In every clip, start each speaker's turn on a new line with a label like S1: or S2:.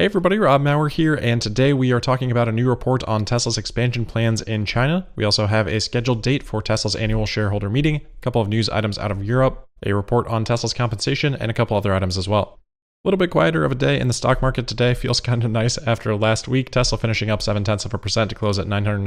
S1: Hey everybody, Rob Maurer here, and today we are talking about a new report on Tesla's expansion plans in China. We also have a scheduled date for Tesla's annual shareholder meeting, a couple of news items out of Europe, a report on Tesla's compensation, and a couple other items as well. A little bit quieter of a day in the stock market today. Feels kind of nice after last week. Tesla finishing up 0.7% to close at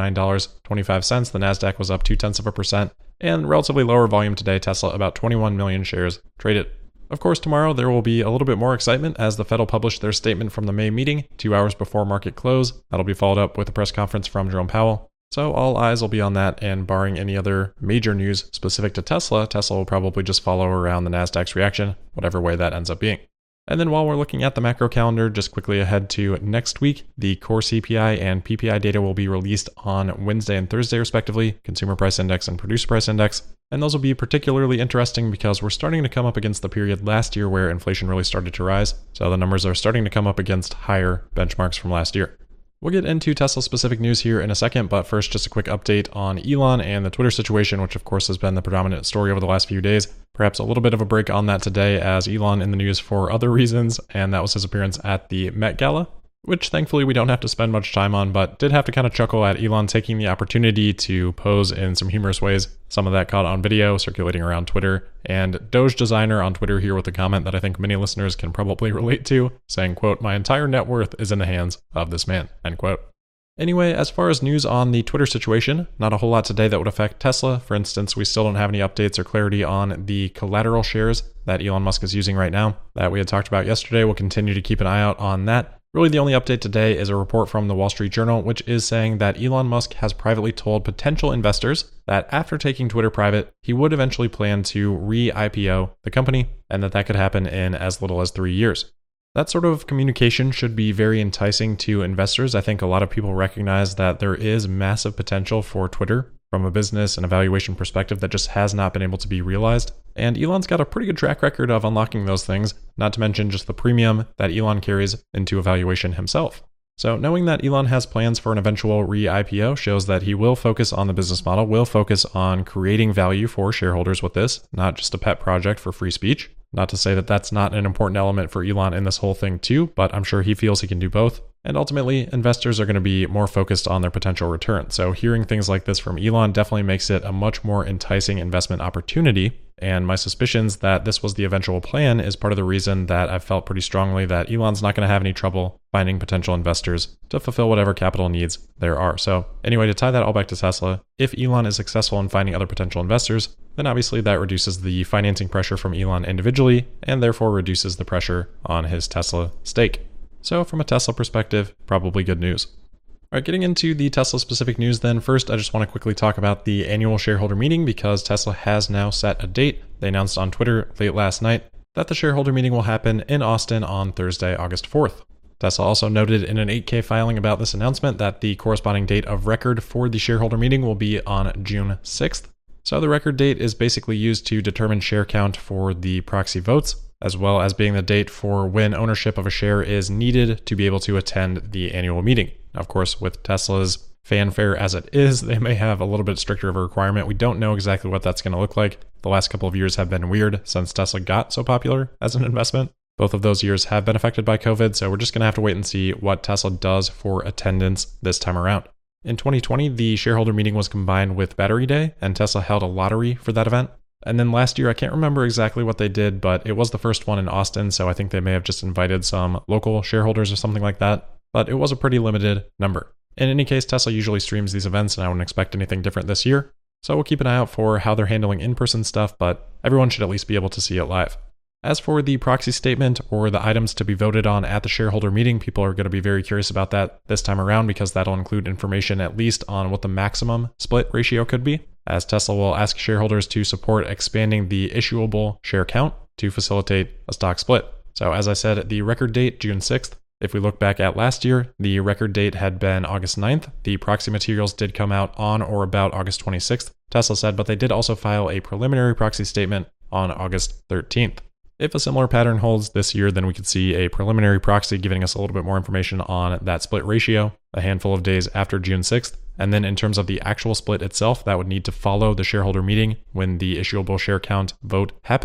S1: $909.25. The Nasdaq was up 0.2%, and relatively lower volume today. Tesla about 21 million shares traded. Of course, tomorrow there will be a little bit more excitement as the Fed will publish their statement from the May meeting 2 hours before market close. That'll be followed up with a press conference from Jerome Powell. So all eyes will be on that, and barring any other major news specific to Tesla, Tesla will probably just follow around the Nasdaq's reaction, whatever way that ends up being. And then while we're looking at the macro calendar, just quickly ahead to next week, the core CPI and PPI data will be released on Wednesday and Thursday respectively, Consumer Price Index and Producer Price Index. And those will be particularly interesting because we're starting to come up against the period last year where inflation really started to rise. So the numbers are starting to come up against higher benchmarks from last year. We'll get into Tesla-specific news here in a second, but first just a quick update on Elon and the Twitter situation, which of course has been the predominant story over the last few days. Perhaps a little bit of a break on that today as Elon in the news for other reasons, and that was his appearance at the Met Gala, which thankfully we don't have to spend much time on, but did have to kind of chuckle at Elon taking the opportunity to pose in some humorous ways. Some of that caught on video circulating around Twitter, and Doge Designer on Twitter here with a comment that I think many listeners can probably relate to, saying, quote, "My entire net worth is in the hands of this man," end quote. Anyway, as far as news on the Twitter situation, not a whole lot today that would affect Tesla. For instance, we still don't have any updates or clarity on the collateral shares that Elon Musk is using right now that we had talked about yesterday. We'll continue to keep an eye out on that. Really, the only update today is a report from the Wall Street Journal, which is saying that Elon Musk has privately told potential investors that after taking Twitter private, he would eventually plan to re-IPO the company, and that could happen in as little as 3 years. That sort of communication should be very enticing to investors. I think a lot of people recognize that there is massive potential for Twitter from a business and evaluation perspective that just has not been able to be realized. And Elon's got a pretty good track record of unlocking those things, not to mention just the premium that Elon carries into evaluation himself. So knowing that Elon has plans for an eventual re-IPO shows that he will focus on the business model, will focus on creating value for shareholders with this, not just a pet project for free speech. Not to say that that's not an important element for Elon in this whole thing too, but I'm sure he feels he can do both. And ultimately, investors are going to be more focused on their potential return. So hearing things like this from Elon definitely makes it a much more enticing investment opportunity. And my suspicions that this was the eventual plan is part of the reason that I've felt pretty strongly that Elon's not going to have any trouble finding potential investors to fulfill whatever capital needs there are. So anyway, to tie that all back to Tesla, if Elon is successful in finding other potential investors, then obviously that reduces the financing pressure from Elon individually and therefore reduces the pressure on his Tesla stake. So from a Tesla perspective, probably good news. All right, getting into the Tesla specific news then. First, I just want to quickly talk about the annual shareholder meeting because Tesla has now set a date. They announced on Twitter late last night that the shareholder meeting will happen in Austin on Thursday, August 4th. Tesla also noted in an 8K filing about this announcement that the corresponding date of record for the shareholder meeting will be on June 6th. So the record date is basically used to determine share count for the proxy votes, as well as being the date for when ownership of a share is needed to be able to attend the annual meeting. Of course, with Tesla's fanfare as it is, they may have a little bit stricter of a requirement. We don't know exactly what that's going to look like. The last couple of years have been weird since Tesla got so popular as an investment. Both of those years have been affected by COVID, so we're just going to have to wait and see what Tesla does for attendance this time around. In 2020, the shareholder meeting was combined with Battery Day, and Tesla held a lottery for that event. And then last year, I can't remember exactly what they did, but it was the first one in Austin, so I think they may have just invited some local shareholders or something like that. But it was a pretty limited number. In any case, Tesla usually streams these events, and I wouldn't expect anything different this year. So we'll keep an eye out for how they're handling in-person stuff, but everyone should at least be able to see it live. As for the proxy statement or the items to be voted on at the shareholder meeting, people are going to be very curious about that this time around because that'll include information at least on what the maximum split ratio could be, as Tesla will ask shareholders to support expanding the issuable share count to facilitate a stock split. So as I said, the record date, June 6th. If we look back at last year, the record date had been August 9th. The proxy materials did come out on or about August 26th, Tesla said, but they did also file a preliminary proxy statement on August 13th. If a similar pattern holds this year, then we could see a preliminary proxy giving us a little bit more information on that split ratio a handful of days after June 6th. And then in terms of the actual split itself, that would need to follow the shareholder meeting when the issuable share count vote happens.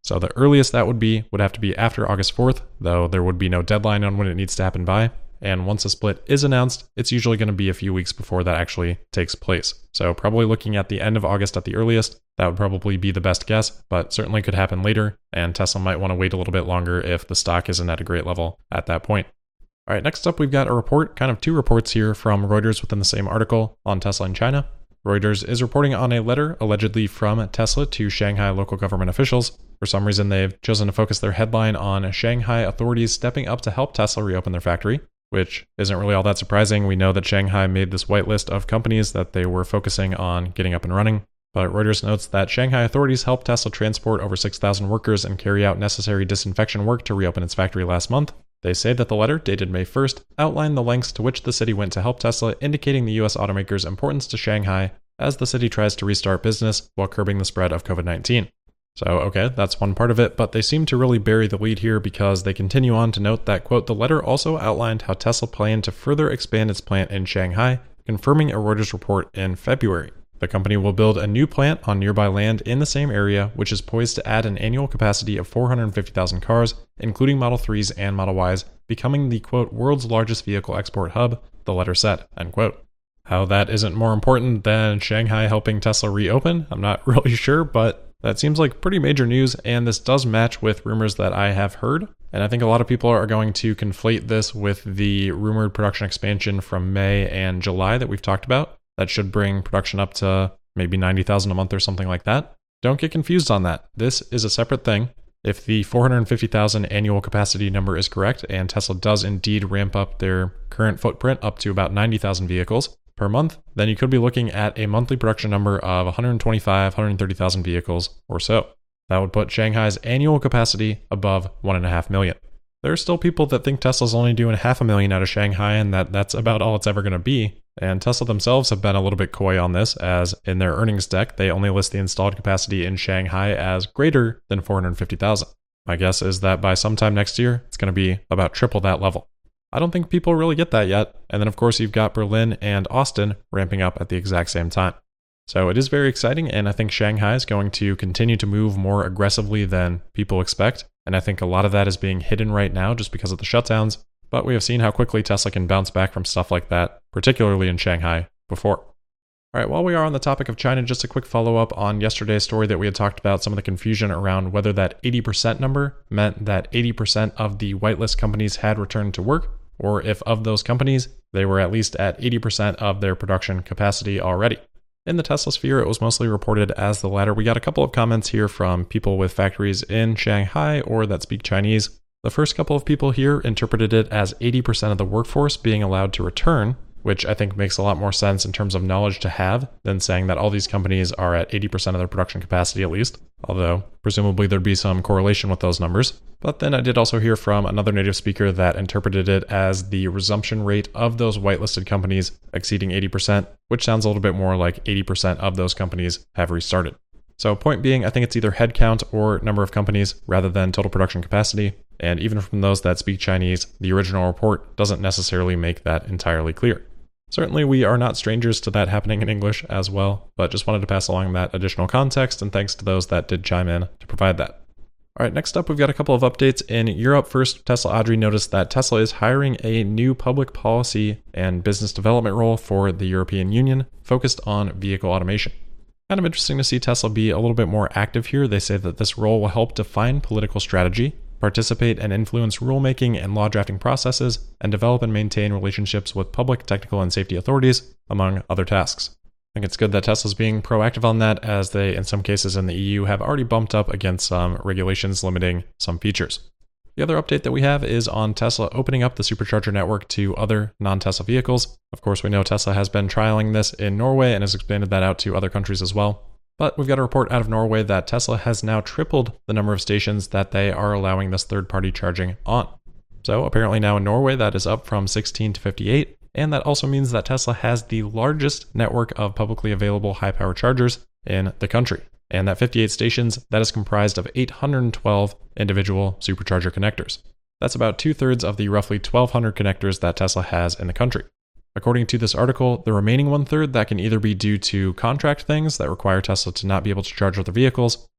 S1: So the earliest that would have to be after August 4th, though there would be no deadline on when it needs to happen by. And once a split is announced, it's usually going to be a few weeks before that actually takes place. So probably looking at the end of August at the earliest, that would probably be the best guess, but certainly could happen later, and Tesla might want to wait a little bit longer if the stock isn't at a great level at that point. All right, next up we've got a report, kind of two reports here from Reuters within the same article on Tesla in China. Reuters is reporting on a letter allegedly from Tesla to Shanghai local government officials. For some reason, they've chosen to focus their headline on Shanghai authorities stepping up to help Tesla reopen their factory, which isn't really all that surprising. We know that Shanghai made this whitelist of companies that they were focusing on getting up and running. But Reuters notes that Shanghai authorities helped Tesla transport over 6,000 workers and carry out necessary disinfection work to reopen its factory last month. They say that the letter, dated May 1st, outlined the lengths to which the city went to help Tesla, indicating the US automaker's importance to Shanghai as the city tries to restart business while curbing the spread of COVID-19. So, okay, that's one part of it, but they seem to really bury the lead here because they continue on to note that, quote, the letter also outlined how Tesla planned to further expand its plant in Shanghai, confirming a Reuters report in February. The company will build a new plant on nearby land in the same area, which is poised to add an annual capacity of 450,000 cars, including Model 3s and Model Ys, becoming the, quote, world's largest vehicle export hub, the letter said, end quote. How that isn't more important than Shanghai helping Tesla reopen, I'm not really sure, but that seems like pretty major news, and this does match with rumors that I have heard. And I think a lot of people are going to conflate this with the rumored production expansion from May and July that we've talked about. That should bring production up to maybe 90,000 a month or something like that. Don't get confused on that. This is a separate thing. If the 450,000 annual capacity number is correct, and Tesla does indeed ramp up their current footprint up to about 90,000 vehicles per month, then you could be looking at a monthly production number of 125,000-130,000 vehicles or so. That would put Shanghai's annual capacity above 1.5 million. There are still people that think Tesla's only doing 500,000 out of Shanghai and that's about all it's ever going to be. And Tesla themselves have been a little bit coy on this, as in their earnings deck, they only list the installed capacity in Shanghai as greater than 450,000. My guess is that by sometime next year, it's going to be about triple that level. I don't think people really get that yet. And then, of course, you've got Berlin and Austin ramping up at the exact same time. So it is very exciting, and I think Shanghai is going to continue to move more aggressively than people expect. And I think a lot of that is being hidden right now just because of the shutdowns. But we have seen how quickly Tesla can bounce back from stuff like that, particularly in Shanghai, before. All right, while we are on the topic of China, just a quick follow-up on yesterday's story that we had talked about, some of the confusion around whether that 80% number meant that 80% of the whitelist companies had returned to work, or if of those companies, they were at least at 80% of their production capacity already. In the Tesla sphere, it was mostly reported as the latter. We got a couple of comments here from people with factories in Shanghai or that speak Chinese. The first couple of people here interpreted it as 80% of the workforce being allowed to return, which I think makes a lot more sense in terms of knowledge to have than saying that all these companies are at 80% of their production capacity at least, although presumably there'd be some correlation with those numbers. But then I did also hear from another native speaker that interpreted it as the resumption rate of those whitelisted companies exceeding 80%, which sounds a little bit more like 80% of those companies have restarted. So point being, I think it's either headcount or number of companies rather than total production capacity. And even from those that speak Chinese, the original report doesn't necessarily make that entirely clear. Certainly, we are not strangers to that happening in English as well, but just wanted to pass along that additional context, and thanks to those that did chime in to provide that. All right, next up, we've got a couple of updates in Europe. First, Tesla Audrey noticed that Tesla is hiring a new public policy and business development role for the European Union focused on vehicle automation. Kind of interesting to see Tesla be a little bit more active here. They say that this role will help define political strategy, participate and influence rulemaking and law drafting processes, and develop and maintain relationships with public, technical, and safety authorities, among other tasks. I think it's good that Tesla's being proactive on that, as they, in some cases in the EU, have already bumped up against some regulations limiting some features. The other update that we have is on Tesla opening up the supercharger network to other non-Tesla vehicles. Of course, we know Tesla has been trialing this in Norway and has expanded that out to other countries as well. But we've got a report out of Norway that Tesla has now tripled the number of stations that they are allowing this third-party charging on. So apparently now in Norway, that is up from 16 to 58. And that also means that Tesla has the largest network of publicly available high-power chargers in the country. And that 58 stations, that is comprised of 812 individual supercharger connectors. That's about 2/3 of the roughly 1,200 connectors that Tesla has in the country. According to this article, the remaining 1/3 that can either be due to contract things that require Tesla to not be able to charge other vehicles,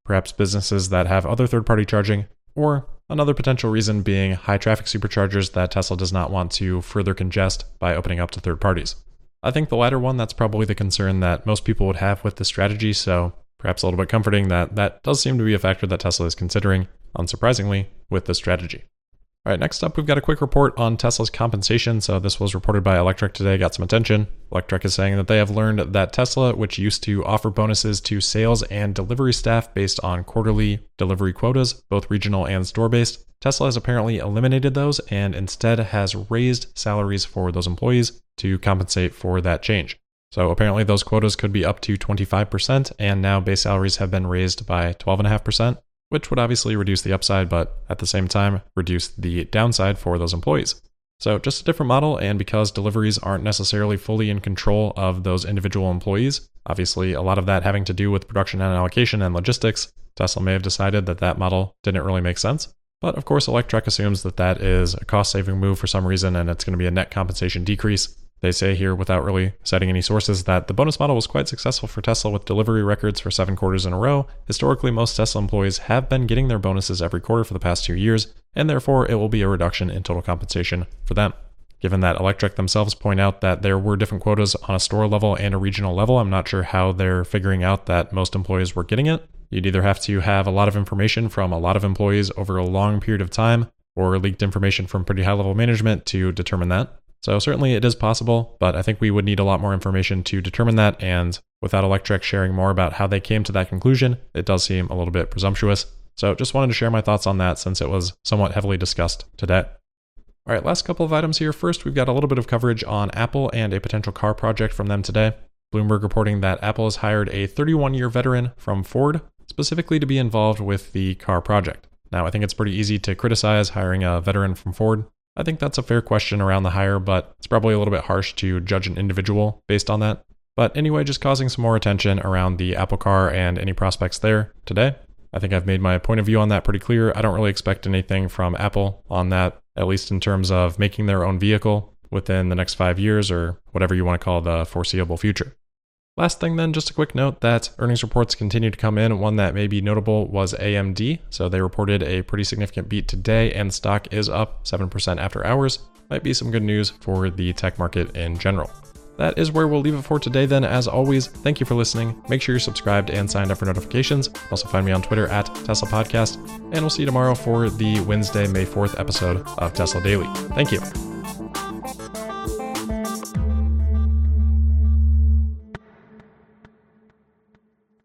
S1: perhaps businesses that have other third-party charging, or another potential reason being high traffic superchargers that Tesla does not want to further congest by opening up to third parties. I think the latter one, that's probably the concern that most people would have with this strategy, so perhaps a little bit comforting that that does seem to be a factor that Tesla is considering, unsurprisingly, with this strategy. All right, next up, we've got a quick report on Tesla's compensation. So this was reported by Electrek today, got some attention. Electrek is saying that they have learned that Tesla, which used to offer bonuses to sales and delivery staff based on quarterly delivery quotas, both regional and store-based, Tesla has apparently eliminated those and instead has raised salaries for those employees to compensate for that change. So apparently those quotas could be up to 25%, and now base salaries have been raised by 12.5%. Which would obviously reduce the upside, but at the same time, reduce the downside for those employees. So just a different model, and because deliveries aren't necessarily fully in control of those individual employees, obviously a lot of that having to do with production and allocation and logistics, Tesla may have decided that that model didn't really make sense. But of course, Electrek assumes that that is a cost-saving move for some reason, and it's going to be a net compensation decrease. They say here, without really citing any sources, that the bonus model was quite successful for Tesla with delivery records for 7 quarters in a row. Historically, most Tesla employees have been getting their bonuses every quarter for the past 2 years, and therefore it will be a reduction in total compensation for them. Given that Electrek themselves point out that there were different quotas on a store level and a regional level, I'm not sure how they're figuring out that most employees were getting it. You'd either have to have a lot of information from a lot of employees over a long period of time, or leaked information from pretty high-level management to determine that. So certainly it is possible, but I think we would need a lot more information to determine that, and without Electrek sharing more about how they came to that conclusion, it does seem a little bit presumptuous. So just wanted to share my thoughts on that since it was somewhat heavily discussed today. All right, last couple of items here. First, we've got a little bit of coverage on Apple and a potential car project from them today. Bloomberg reporting that Apple has hired a 31-year veteran from Ford, specifically to be involved with the car project. Now, I think it's pretty easy to criticize hiring a veteran from Ford. I think that's a fair question around the hire, but it's probably a little bit harsh to judge an individual based on that. But anyway, just causing some more attention around the Apple car and any prospects there today. I think I've made my point of view on that pretty clear. I don't really expect anything from Apple on that, at least in terms of making their own vehicle within the next 5 years or whatever you want to call the foreseeable future. Last thing then, just a quick note that earnings reports continue to come in. One that may be notable was AMD. So they reported a pretty significant beat today and the stock is up 7% after hours. Might be some good news for the tech market in general. That is where we'll leave it for today then. As always, thank you for listening. Make sure you're subscribed and signed up for notifications. Also find me on Twitter at Tesla Podcast. And we'll see you tomorrow for the Wednesday, May 4th episode of Tesla Daily. Thank you.